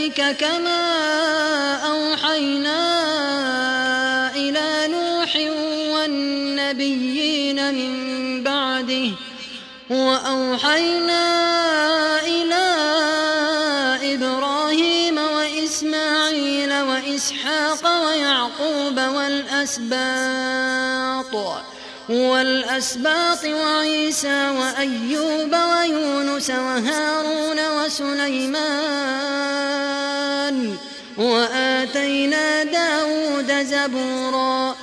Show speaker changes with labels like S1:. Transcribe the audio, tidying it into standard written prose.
S1: إليك كما أوحينا إلى نوح والنبيين من بعده وأوحينا إلى إبراهيم وإسماعيل وإسحاق ويعقوب والأسباط وعيسى وأيوب ويونس وهارون وسليمان وآتينا داود زبورا